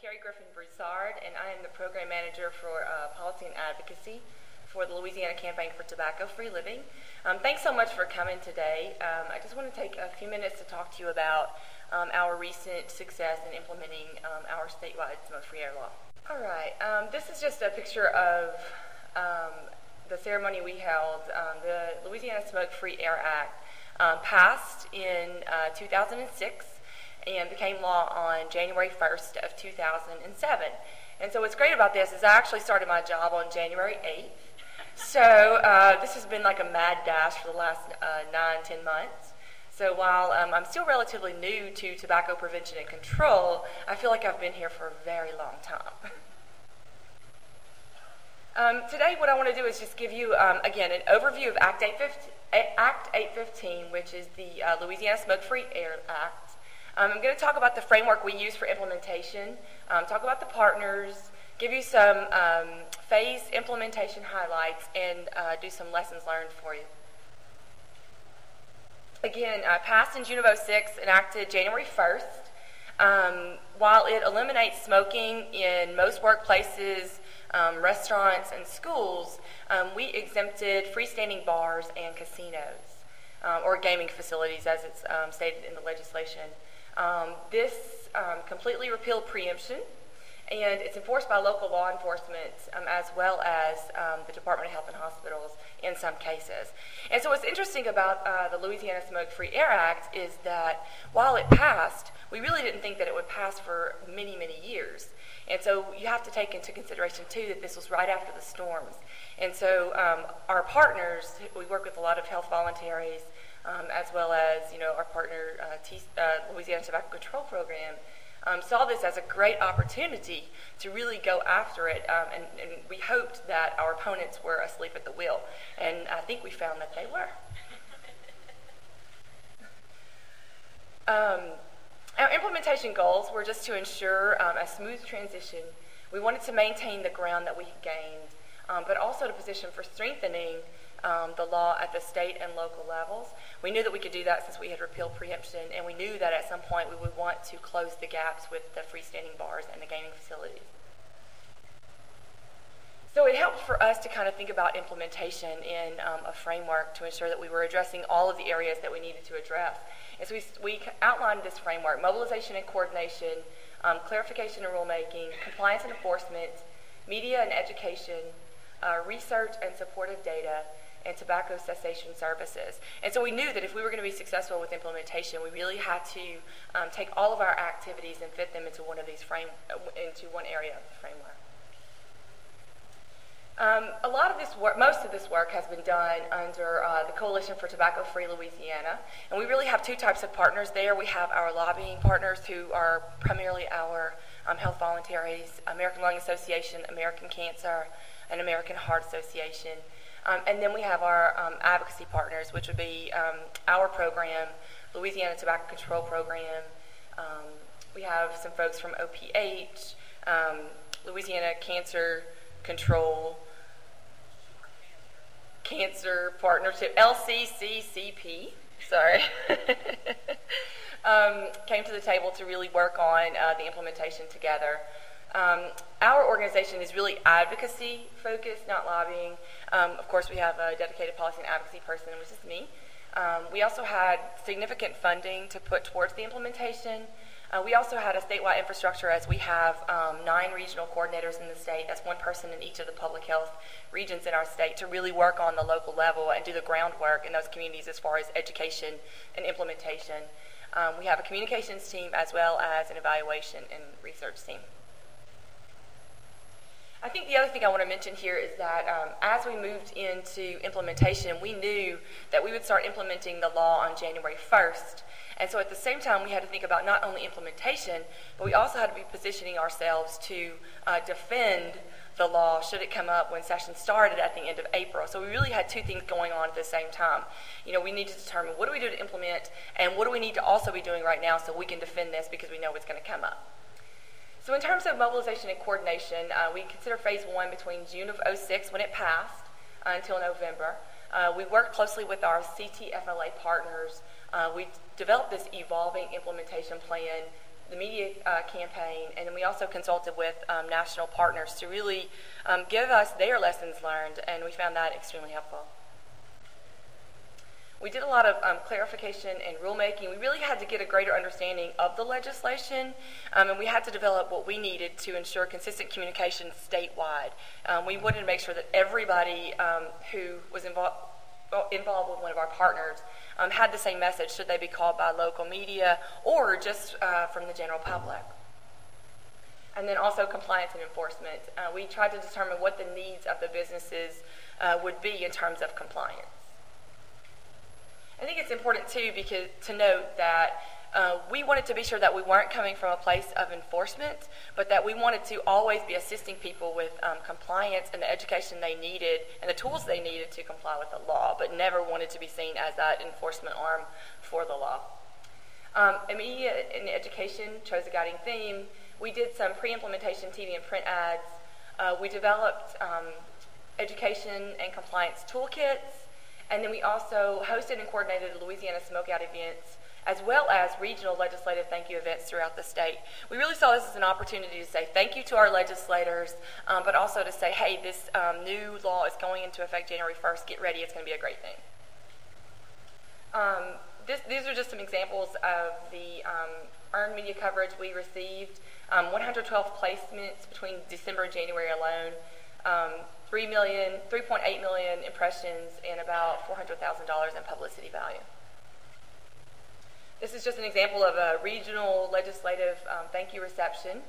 Sherry Griffin Broussard, and I am the Program Manager for Policy and Advocacy for the Louisiana Campaign for Tobacco-Free Living. Thanks so much for coming today. I just want to take a few minutes to talk to you about our recent success in implementing our statewide smoke-free air law. All right, this is just a picture of the ceremony we held. The Louisiana Smoke-Free Air Act passed in 2006 and became law on January 1st of 2007. And so what's great about this is I actually started my job on January 8th. So this has been like a mad dash for the last 9-10 months. So while I'm still relatively new to tobacco prevention and control, I feel like I've been here for a very long time. Today what I want to do is just give you, again, an overview of Act 815, which is the Louisiana Smoke-Free Air Act. I'm going to talk about the framework we use for implementation, talk about the partners, give you some phase implementation highlights, and do some lessons learned for you. Again, passed in June of 2006, enacted January 1st. While it eliminates smoking in most workplaces, restaurants, and schools, we exempted freestanding bars and casinos, or gaming facilities as it's stated in the legislation. This completely repealed preemption, and it's enforced by local law enforcement as well as the Department of Health and Hospitals in some cases. And so what's interesting about the Louisiana Smoke-Free Air Act is that while it passed, we really didn't think that it would pass for many, many years. And so you have to take into consideration, too, that this was right after the storms. And so our partners, we work with a lot of health voluntaries, as well as, our partner, Louisiana Tobacco Control Program, saw this as a great opportunity to really go after it, and we hoped that our opponents were asleep at the wheel, and I think we found that they were. Our implementation goals were just to ensure a smooth transition. We wanted to maintain the ground that we had gained, but also to position for strengthening the law at the state and local levels. We knew that we could do that since we had repealed preemption, and we knew that at some point we would want to close the gaps with the freestanding bars and the gaming facilities. So it helped for us to kind of think about implementation in a framework to ensure that we were addressing all of the areas that we needed to address. And so we outlined this framework: mobilization and coordination, clarification and rulemaking, compliance and enforcement, media and education, research and supportive data, and tobacco cessation services. And so we knew that if we were going to be successful with implementation, we really had to take all of our activities and fit them into one of these into one area of the framework. A lot of this work, most of this work has been done under the Coalition for Tobacco-Free Louisiana, and we really have two types of partners there. We have our lobbying partners, who are primarily our health voluntaries, American Lung Association, American Cancer, and American Heart Association. And then we have our advocacy partners, which would be our program, Louisiana Tobacco Control Program. We have some folks from OPH, Louisiana Cancer Control, Cancer Partnership, LCCCP, sorry, came to the table to really work on the implementation together. Our organization is really advocacy focused, not lobbying. Of course, we have a dedicated policy and advocacy person, which is me. We also had significant funding to put towards the implementation. We also had a statewide infrastructure, as we have 9 regional coordinators in the state. That's one person in each of the public health regions in our state to really work on the local level and do the groundwork in those communities as far as education and implementation. We have a communications team as well as an evaluation and research team. I think the other thing I want to mention here is that as we moved into implementation, we knew that we would start implementing the law on January 1st. And so at the same time, we had to think about not only implementation, but we also had to be positioning ourselves to defend the law should it come up when session started at the end of April. So we really had two things going on at the same time. We need to determine what do we do to implement, and what do we need to also be doing right now so we can defend this because we know it's going to come up. So in terms of mobilization and coordination, we consider phase 1 between June of 2006, when it passed, until November. We worked closely with our CTFLA partners. We developed this evolving implementation plan the media campaign, and then we also consulted with national partners to really give us their lessons learned, and we found that extremely helpful. We did a lot of clarification and rulemaking. We really had to get a greater understanding of the legislation, and we had to develop what we needed to ensure consistent communication statewide. We wanted to make sure that everybody who was involved with one of our partners had the same message, should they be called by local media or just from the general public. And then also compliance and enforcement. We tried to determine what the needs of the businesses would be in terms of compliance. I think it's important too to note that we wanted to be sure that we weren't coming from a place of enforcement, but that we wanted to always be assisting people with compliance and the education they needed and the tools they needed to comply with the law, but never wanted to be seen as that enforcement arm for the law. Media and education chose a guiding theme. We did some pre-implementation TV and print ads. We developed education and compliance toolkits. And then we also hosted and coordinated Louisiana Smokeout events, as well as regional legislative thank you events throughout the state. We really saw this as an opportunity to say thank you to our legislators, but also to say, hey, this new law is going into effect January 1st. Get ready. It's going to be a great thing. These are just some examples of the earned media coverage we received. 112 placements between December and January alone. 3.8 million impressions, and about $400,000 in publicity value. This is just an example of a regional legislative thank you reception.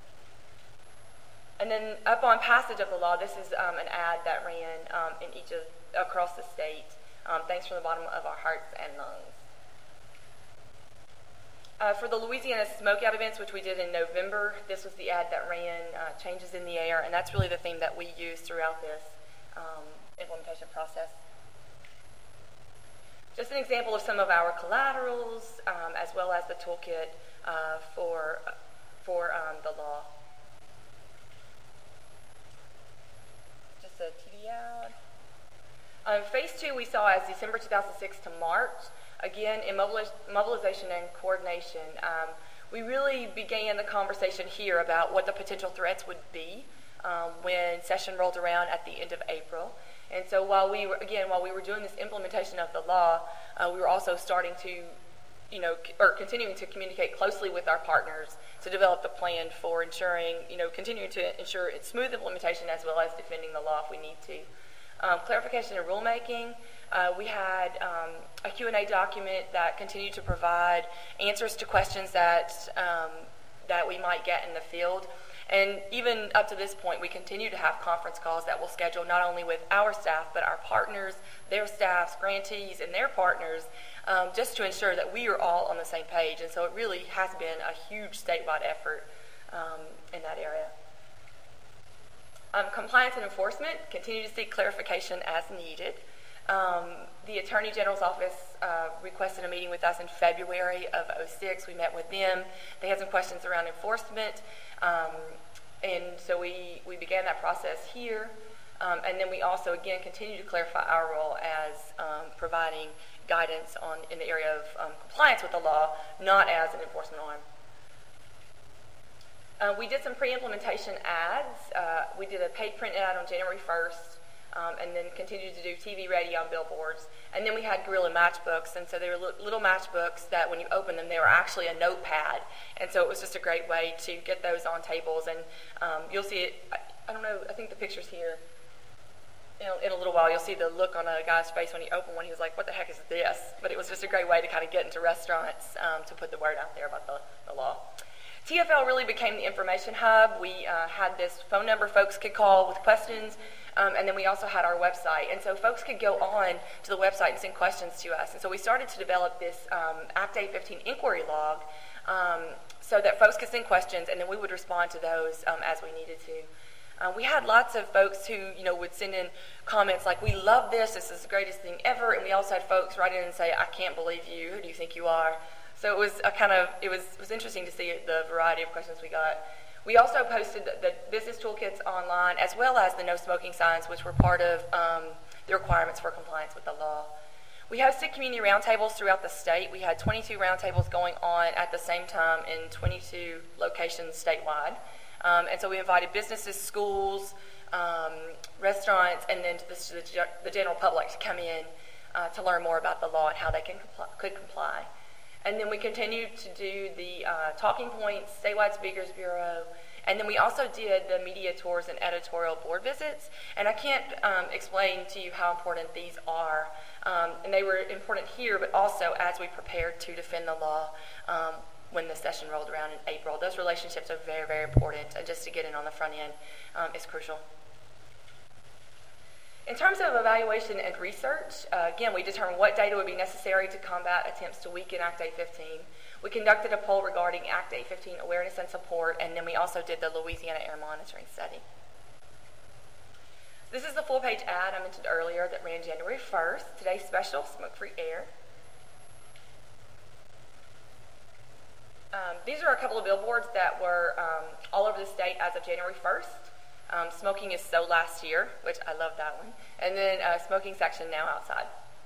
And then upon passage of the law, this is an ad that ran across the state. Thanks from the bottom of our hearts and lungs. For the Louisiana Smokeout events, which we did in November, this was the ad that ran, Changes in the Air, and that's really the theme that we used throughout this implementation process. Just an example of some of our collaterals, as well as the toolkit for the law. Just a TV ad. Phase 2 we saw as December 2006 to March. Again, in mobilization and coordination, we really began the conversation here about what the potential threats would be when session rolled around at the end of April. And so while we were doing this implementation of the law, we were also starting to, continuing to communicate closely with our partners to develop the plan for continuing to ensure its smooth implementation as well as defending the law if we need to. Clarification and rulemaking. We had a Q&A document that continued to provide answers to questions that we might get in the field. And even up to this point, we continue to have conference calls that we'll schedule not only with our staff, but our partners, their staffs, grantees, and their partners, just to ensure that we are all on the same page. And so it really has been a huge statewide effort in that area. Compliance and enforcement, continue to seek clarification as needed. The Attorney General's office requested a meeting with us in February of 2006. We met with them. They had some questions around enforcement, and so we began that process here. And then we also, again, continue to clarify our role as providing guidance in the area of compliance with the law, not as an enforcement arm. We did some pre-implementation ads. We did a paid print ad on January 1st, and then continued to do TV ready on billboards. And then we had guerrilla matchbooks, and so they were little matchbooks that when you open them, they were actually a notepad. And so it was just a great way to get those on tables. And you'll see it, I don't know, I think the picture's here. In a little while, you'll see the look on a guy's face when he opened one. He was like, what the heck is this? But it was just a great way to kind of get into restaurants to put the word out there about the law. TFL really became the information hub. We had this phone number folks could call with questions, and then we also had our website. And so folks could go on to the website and send questions to us. And so we started to develop this Act 815 inquiry log so that folks could send questions, and then we would respond to those as we needed to. We had lots of folks who, would send in comments like, we love this is the greatest thing ever. And we also had folks write in and say, I can't believe you. Who do you think you are? So it was it was interesting to see the variety of questions we got. We also posted the business toolkits online, as well as the no smoking signs, which were part of the requirements for compliance with the law. We hosted community roundtables throughout the state. We had 22 roundtables going on at the same time in 22 locations statewide. And so we invited businesses, schools, restaurants, and then the general public to come in to learn more about the law and how they could comply. And then we continued to do the talking points, statewide speakers bureau, and then we also did the media tours and editorial board visits. And I can't explain to you how important these are. And they were important here, but also as we prepared to defend the law when the session rolled around in April. Those relationships are very, very important, and just to get in on the front end is crucial. In terms of evaluation and research, again, we determined what data would be necessary to combat attempts to weaken Act 815. We conducted a poll regarding Act 815 awareness and support, and then we also did the Louisiana Air Monitoring Study. This is the full-page ad I mentioned earlier that ran January 1st. Today's special, smoke-free air. These are a couple of billboards that were all over the state as of January 1st. Smoking is so last year, which I love that one. And then smoking section now outside.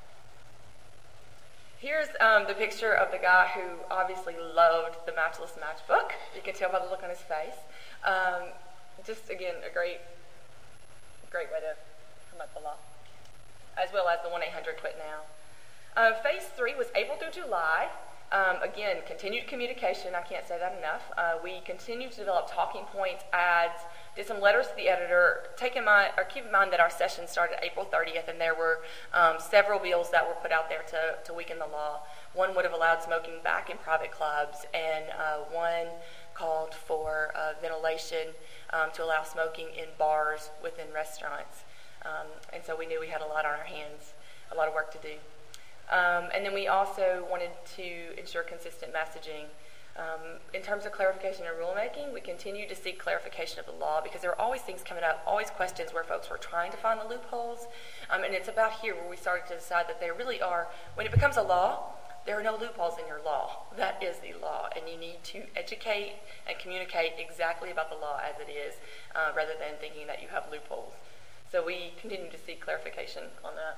Here's the picture of the guy who obviously loved the Matchless Matchbook. You can tell by the look on his face. Just, again, a great way to promote the law, as well as the 1-800-QUIT-NOW. Phase 3 was April through July. Again, continued communication. I can't say that enough. We continued to develop talking points, ads, did some letters to the editor. Keep in mind that our session started April 30th, and there were several bills that were put out there to weaken the law. One would have allowed smoking back in private clubs, and one called for ventilation to allow smoking in bars within restaurants. And so we knew we had a lot on our hands, a lot of work to do. And then we also wanted to ensure consistent messaging. In terms of clarification and rulemaking, we continue to seek clarification of the law because there are always things coming up, always questions where folks were trying to find the loopholes. And it's about here where we started to decide that there really are, when it becomes a law, there are no loopholes in your law. That is the law, and you need to educate and communicate exactly about the law as it is, rather than thinking that you have loopholes. So we continue to seek clarification on that.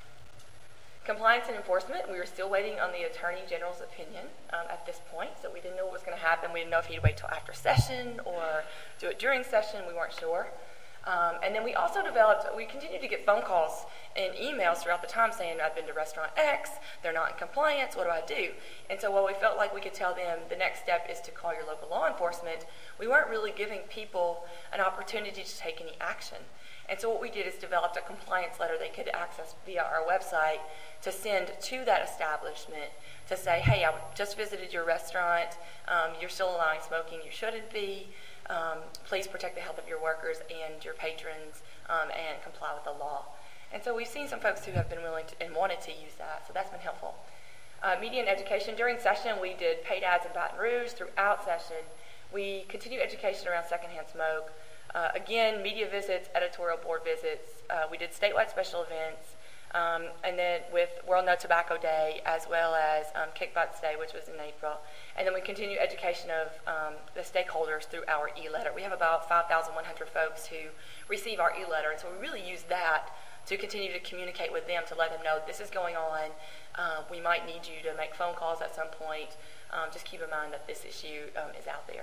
Compliance and enforcement, we were still waiting on the Attorney General's opinion at this point, so we didn't know what was going to happen. We didn't know if he'd wait till after session or do it during session. We weren't sure. And then we also we continued to get phone calls and emails throughout the time saying, I've been to Restaurant X, they're not in compliance, what do I do? And so while we felt like we could tell them the next step is to call your local law enforcement, we weren't really giving people an opportunity to take any action. And so what we did is developed a compliance letter they could access via our website to send to that establishment to say, hey, I just visited your restaurant, you're still allowing smoking, you shouldn't be, please protect the health of your workers and your patrons and comply with the law. And so we've seen some folks who have been willing to, and wanted to use that, so that's been helpful. Media and education, during session we did paid ads in Baton Rouge. Throughout session we continued education around secondhand smoke. Again, media visits, editorial board visits. We did statewide special events, and then with World No Tobacco Day, as well as Kickbutts Day, which was in April. And then we continue education of the stakeholders through our e-letter. We have about 5,100 folks who receive our e-letter, and so we really use that to continue to communicate with them, to let them know this is going on. We might need you to make phone calls at some point. Just keep in mind that this issue is out there.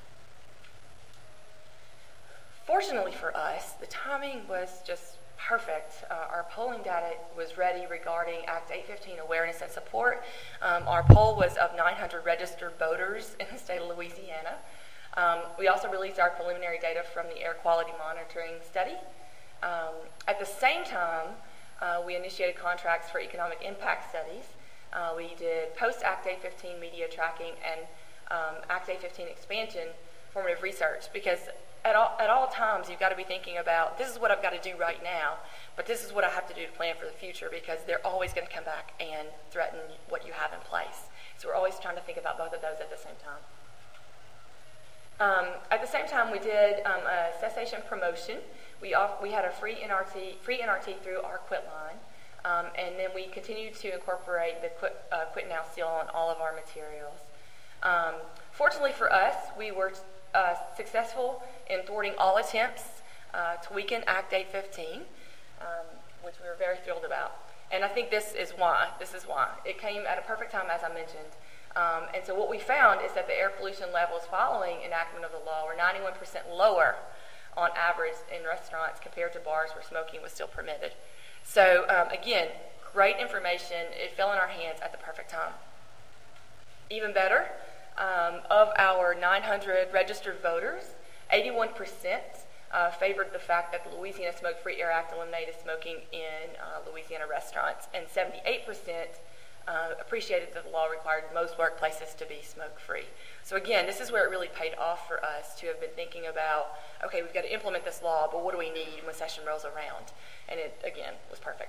Fortunately for us, the timing was just perfect. Our polling data was ready regarding Act 815 awareness and support. Our poll was of 900 registered voters in the state of Louisiana. We also released our preliminary data from the Air Quality Monitoring Study. At the same time, we initiated contracts for economic impact studies. We did post-Act 815 media tracking and Act 815 expansion formative research, because at all times you've got to be thinking about, this is what I've got to do right now, but this is what I have to do to plan for the future, because they're always going to come back and threaten what you have in place. So we're always trying to think about both of those at the same time. At the same time, we did a cessation promotion. We had a free NRT through our Quit line, and then we continued to incorporate the Quit Now seal on all of our materials. Fortunately for us, we were successful in thwarting all attempts to weaken Act 815, which we were very thrilled about. And I think this is why. It came at a perfect time, as I mentioned. And so what we found is that the air pollution levels following enactment of the law were 91% lower on average in restaurants compared to bars where smoking was still permitted. So again, great information. It fell in our hands at the perfect time. Even better, of our 900 registered voters, 81% favored the fact that the Louisiana Smoke-Free Air Act eliminated smoking in Louisiana restaurants, and 78% appreciated that the law required most workplaces to be smoke-free. So again, this is where it really paid off for us to have been thinking about, okay, we've got to implement this law, but what do we need when session rolls around? And it, again, was perfect.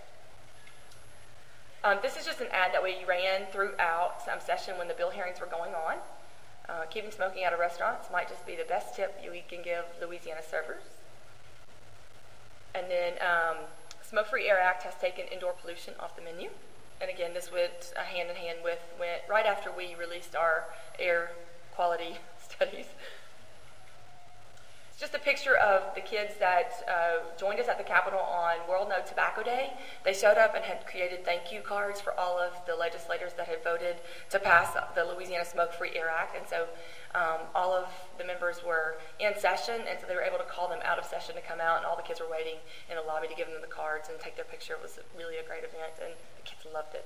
This is just an ad that we ran throughout some session when the bill hearings were going on. Keeping smoking out of restaurants might just be the best tip we can give Louisiana servers. And then Smoke-Free Air Act has taken indoor pollution off the menu. And again, this went hand in hand with right after we released our air quality studies. It's just a picture of the kids that joined us at the Capitol on World No Tobacco Day. They showed up and had created thank you cards for all of the legislators that had voted to pass the Louisiana Smoke-Free Air Act. And so all of the members were in session, and so they were able to call them out of session to come out, and all the kids were waiting in the lobby to give them the cards and take their picture. It was really a great event, and the kids loved it.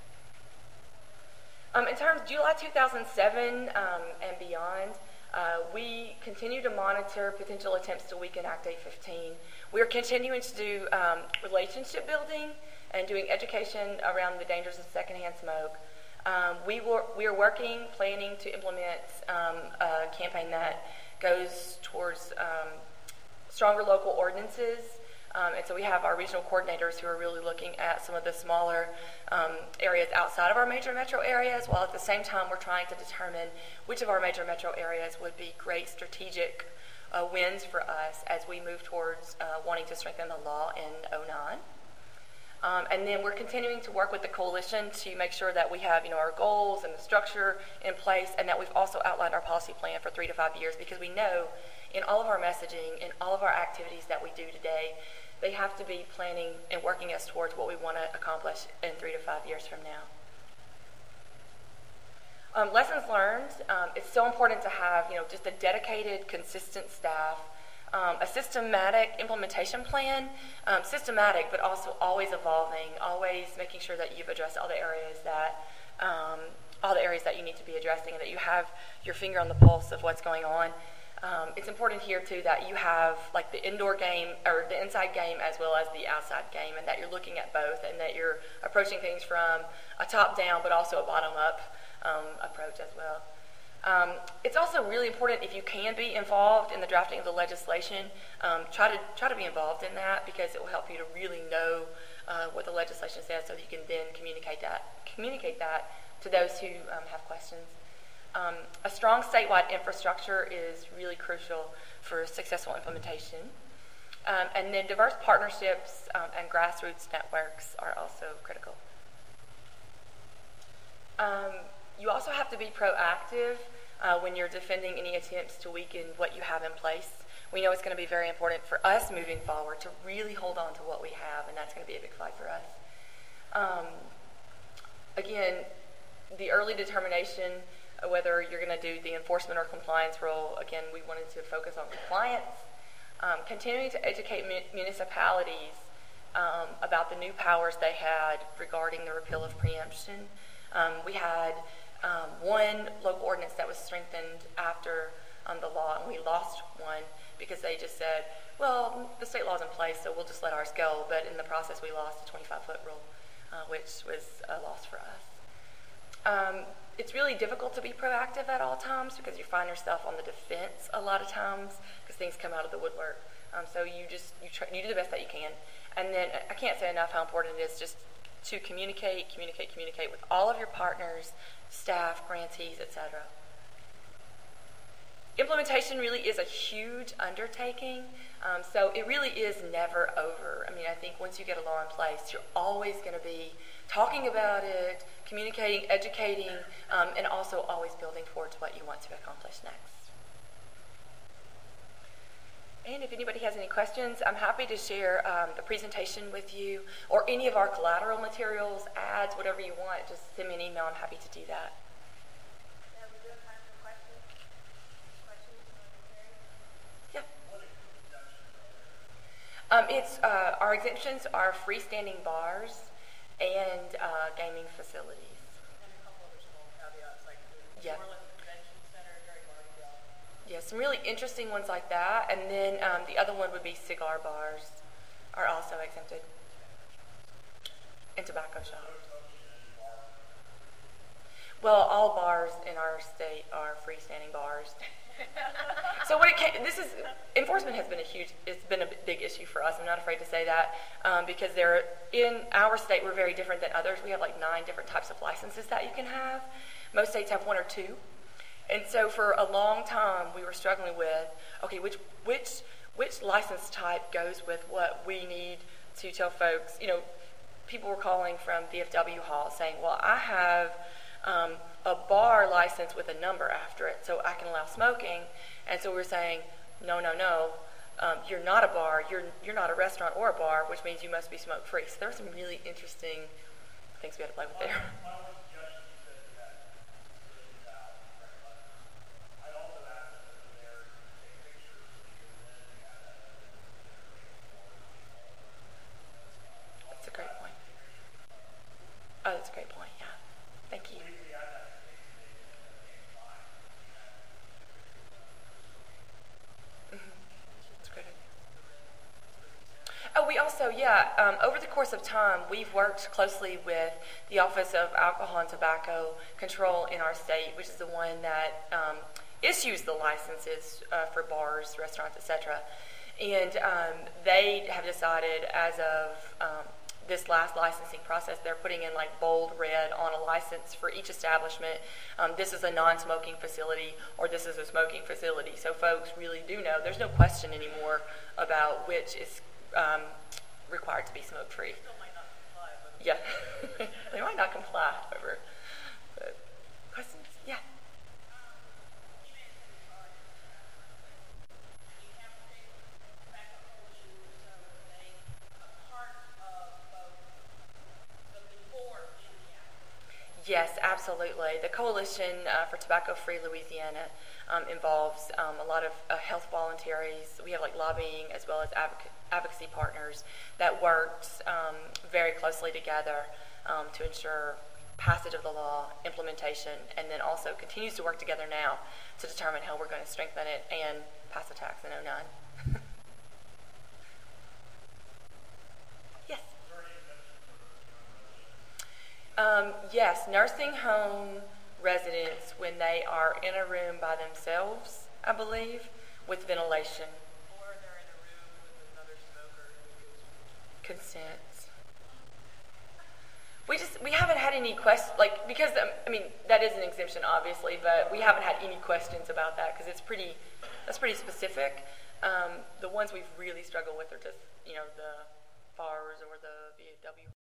In terms of July 2007 and beyond, we continue to monitor potential attempts to weaken Act 815. We are continuing to do relationship building and doing education around the dangers of secondhand smoke. We are planning to implement a campaign that goes towards stronger local ordinances. And so we have our regional coordinators who are really looking at some of the smaller areas outside of our major metro areas, while at the same time we're trying to determine which of our major metro areas would be great strategic wins for us as we move towards wanting to strengthen the law in 2009. And then we're continuing to work with the coalition to make sure that we have, our goals and the structure in place, and that we've also outlined our policy plan for 3 to 5 years, because we know in all of our messaging, in all of our activities that we do today, they have to be planning and working us towards what we want to accomplish in 3 to 5 years from now. Lessons learned. It's so important to have, just a dedicated, consistent staff, a systematic implementation plan, systematic but also always evolving, always making sure that you've addressed all the areas that you need to be addressing, and that you have your finger on the pulse of what's going on. It's important here too that you have like the indoor game or the inside game as well as the outside game, and that you're looking at both, and that you're approaching things from a top down but also a bottom up approach as well. It's also really important, if you can be involved in the drafting of the legislation, try to be involved in that, because it will help you to really know what the legislation says, so that you can then communicate that to those who have questions. A strong statewide infrastructure is really crucial for successful implementation. And then diverse partnerships and grassroots networks are also critical. You also have to be proactive when you're defending any attempts to weaken what you have in place. We know it's going to be very important for us moving forward to really hold on to what we have, and that's going to be a big fight for us. Again, the early determination, whether you're going to do the enforcement or compliance role, again, we wanted to focus on compliance. Continuing to educate municipalities about the new powers they had regarding the repeal of preemption. We had one local ordinance that was strengthened after the law, and we lost one because they just said, well, the state law's in place, so we'll just let ours go. But in the process, we lost the 25-foot rule, which was a loss for us. It's really difficult to be proactive at all times, because you find yourself on the defense a lot of times because things come out of the woodwork. So you do the best that you can. And then I can't say enough how important it is just to communicate with all of your partners, staff, grantees, etc. Implementation really is a huge undertaking, so it really is never over. I mean, I think once you get a law in place, you're always going to be talking about it, communicating, educating, and also always building towards what you want to accomplish next. And if anybody has any questions, I'm happy to share the presentation with you or any of our collateral materials, ads, whatever you want. Just send me an email. I'm happy to do that. Yeah, we do have time for questions. Yeah. Our exemptions are freestanding bars and gaming facilities. And a couple other small caveats, like Yeah. more like the convention center during Mardi Gras. Yeah, some really interesting ones like that. And then the other one would be cigar bars are also exempted. And tobacco shops. Well, all bars in our state are freestanding bars. So enforcement has been it's been a big issue for us. I'm not afraid to say that because in our state, we're very different than others. We have like 9 different types of licenses that you can have. Most states have 1 or 2. And so for a long time, we were struggling with, okay, which license type goes with what we need to tell folks. You know, people were calling from VFW Hall saying, well, I have a bar license with a number after it, so I can allow smoking. And so we're saying, no, you're not a bar, you're not a restaurant or a bar, which means you must be smoke-free. So there were some really interesting things we had to play with there. That's a great point. Oh, that's a great point, yeah. Thank you. That's a great idea. Oh, we also, over the course of time, we've worked closely with the Office of Alcohol and Tobacco Control in our state, which is the one that issues the licenses for bars, restaurants, etc. And they have decided as of this last licensing process, they're putting in like bold red on a license for each establishment. This is a non-smoking facility or this is a smoking facility. So folks really do know. There's no question anymore about which is required to be smoke-free. Still might not comply, but Yeah, they might not comply, however. But questions? Yeah. Yes, absolutely. The Coalition for Tobacco-Free Louisiana involves a lot of health voluntaries. We have like lobbying as well as advocacy partners that worked very closely together to ensure passage of the law, implementation, and then also continues to work together now to determine how we're going to strengthen it and pass a tax in 2009. Yes. Yes, nursing home residents when they are in a room by themselves, I believe, with ventilation. or they're in a room with another smoker who Consent. We haven't had any questions, like, because, that is an exemption, obviously, but we haven't had any questions about that because that's pretty specific. The ones we've really struggled with are just, the bars or the VFW